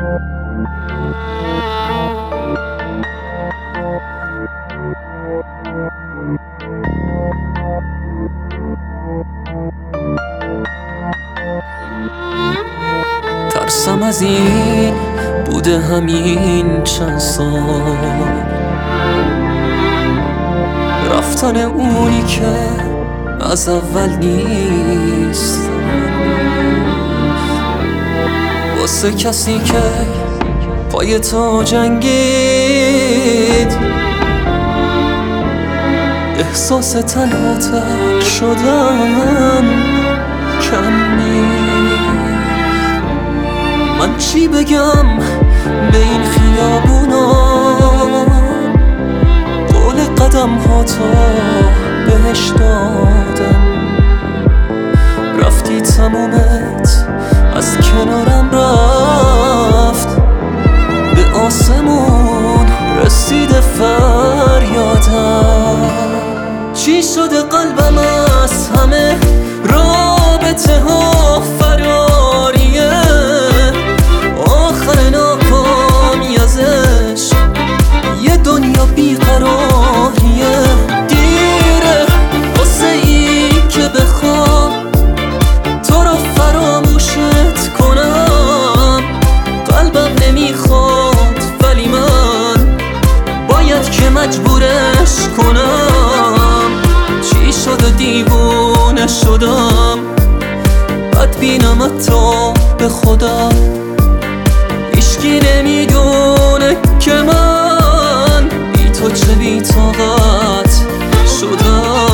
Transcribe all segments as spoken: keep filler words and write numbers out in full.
ترسم از این بوده همین چند سال، رفتن اونی که از اول نیست، واسه کسی که پای تو جنگید. احساس تنها تر شدن کم نیست. من چی بگم به این خیابونا، قول قدم ها تو بهش دادم. رفتی تمومت از کنارم رفت، به آسمون رسیده فریادم. چی شده قلبم از همه رابطه ها فراریه، آخر ناکامی ازش یه دنیا بیقراریه. دیره واسه این که بخوام تو رو فراموشت کنم، قلبم نمیخواد ولی من باید که مجبورش کنم. چی شد و دیوونه شدم، بدبینم حتی به خدا. هیچکی نمیدونه که من بی تو چه بی طاقت شدم.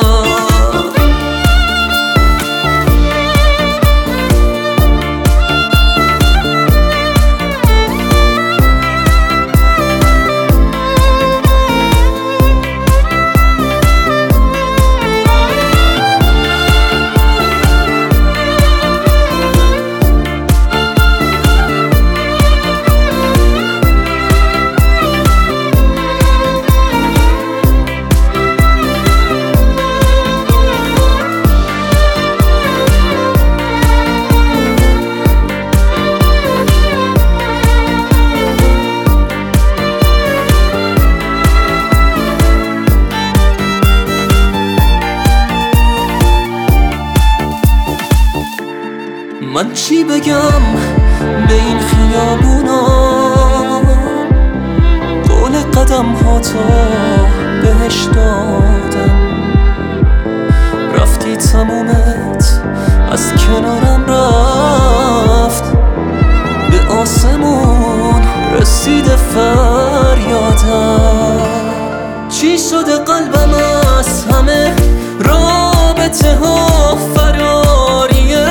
من چی بگم به این خیابونا، قول قدم ها تو بهش دادم. رفتی تمومت از کنارم رفت، به آسمون رسیده فریادم. چی شده قلبم از همه رابطه ها فراریه،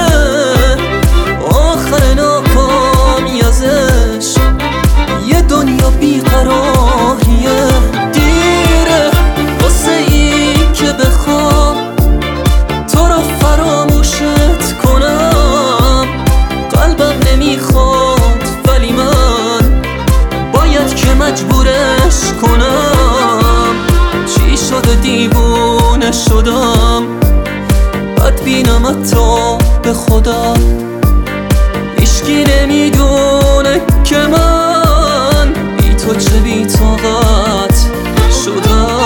آخر ناکامی ازش یه دنیا بیقراریه. دیره واسه این که بخوام تو رو فراموشت کنم، قلبم نمیخواد ولی من باید که مجبورش کنم. چی شد و دیوونه شدم، بدبینم حتی به خدا. هیچکی نمیدونه که من بی تو چه بی طاقت شدم.